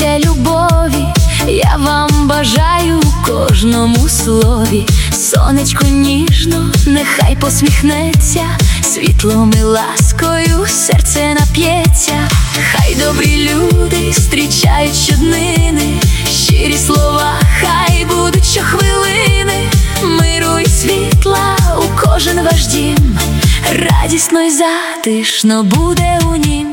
щастя, любові, я вам бажаю у кожному слові. Сонечко ніжно, нехай посміхнеться, світлом і ласкою серце нап'ється. Хай добрі люди зустрічають щоднини, щирі слова хай будуть щохвилини. Миру і світла у кожен ваш дім, радісно й затишно буде у нім.